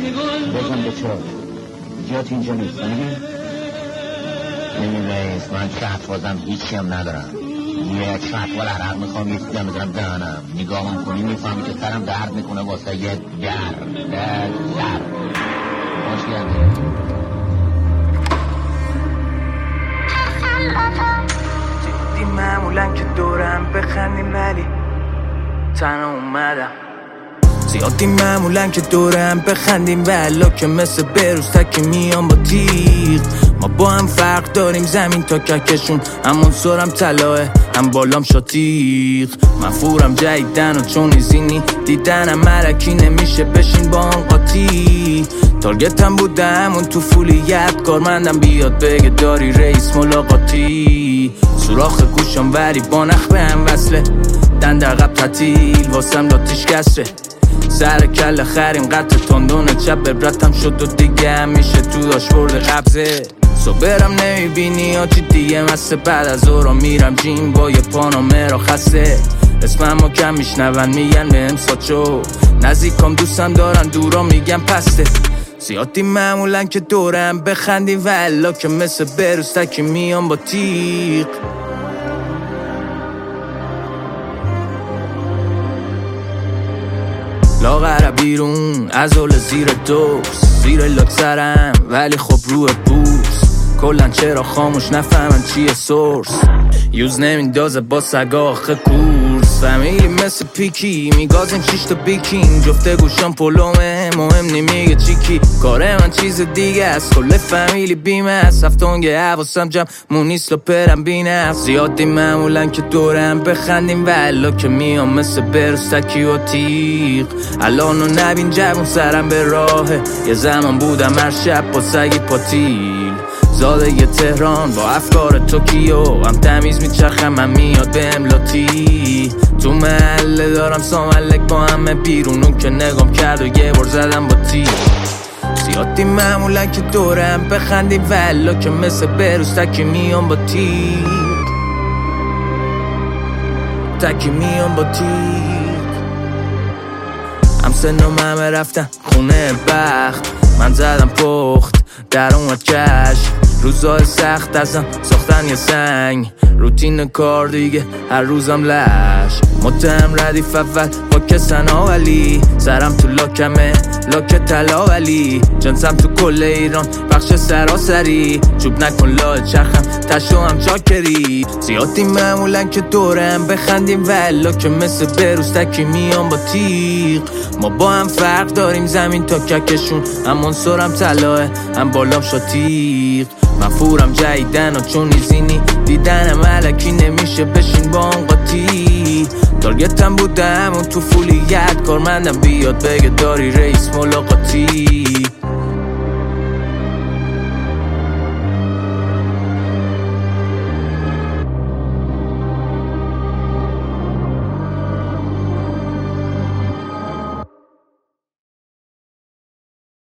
بزن به چرا جات اینجا نیست نمی رئیس من شهت بازم هیچی هم ندارم یک شهت وال عرق میخوام یه چیزی هم بزنم دهنم نگاه کنی میفهمی که سرم درد میکنه واسه یه در باشی هم جدی معمولا که دورم بخندیم ولی تنها اومدم زیادی معمولا که دورم بخندیم ولی که مثل بروز تکی میام با تیغ ما با هم فرق داریم زمین تا ککشون همون سرم طلاه هم بالام شاتیغ من فورم جدیدن و چون ایزینی دیدنم ملکی نمیشه بشین با هم قاطی تارگتم بوده همون تو فولیت کارمندم بیاد بگه داری رئیس ملاقاتی سوراخ گوشم وری با نخ به هم وصله دن در قب تعطیل واسم لاتیش کسره سر کل خریم قطع تندونه چپ ببرتم شد و دیگه همیشه تو داشبورد قبضه صبرم نمیبینی آجی دیگه مسته بعد از اورا میرم جیم با یه پانامه را خسته اسممو کم میشنون میگن به امساچو نزدیکام دوستم دارن دورا میگن پسته زیادی معمولا که دورم بخندیم ولا که مثل بروز تکی میام با تیغ لاغر بیرون از اول زیر دوست زیر لکسرم ولی خب روی بوس کلن چرا خاموش نفهمن چیه سورس یوز نمیندازه با سگا آخه کورس فامیلی مثل پیکی میگازیم 6 تا بیکینگ جفته گوشم پلومه مهم نمیگه چیکی کاره من چیز دیگه است کل فامیلی بیمه است هفتونگه حواسم جمع مونیست و پرم بینه زیادی معمولا که دورم بخندیم ولا که میام مثل بروز تکی و تیغ الانو نبین جوون سرم به راهه یه زمان بودم هر شب با سگی پاتیل زاده یه تهران با افکار توکیو هم تمیز میچرخم من میاد به املاتی تو محله دارم ساملک با همه بیرونون که نگام کرد و یه بار زدم با تیر زیادی معمولا که دورم بخندیم ولا که مثل بروز تکی میام با تیر تکی میام با تیر هم سنم همه رفتن خونه بخت من زدم پخت در اومد کش روزای سخت ازم ساختن یه سنگ روتین کار دیگه هر روزم لش متهم ردیف اول با کسن آولی سرم تو لاکمه لاک طلا ولی جنسم تو کل ایران بخش سراسری چوب نکن لاه چرخم تشو هم چاکری زیادی معمولا که دورم بخندیم ولا که مثل بروز تکی میام با تیغ ما با هم فرق داریم زمین تا ککشون همون سرم طلاه هم بالام شاتیغ من فورم جدیدن و چون ایزینی دیدنم ملکی نمیشه بشین با هم قاطی تارگتم بوده همون تو فولیت کارمندم بیاد بگه داری رئیس ملاقاتی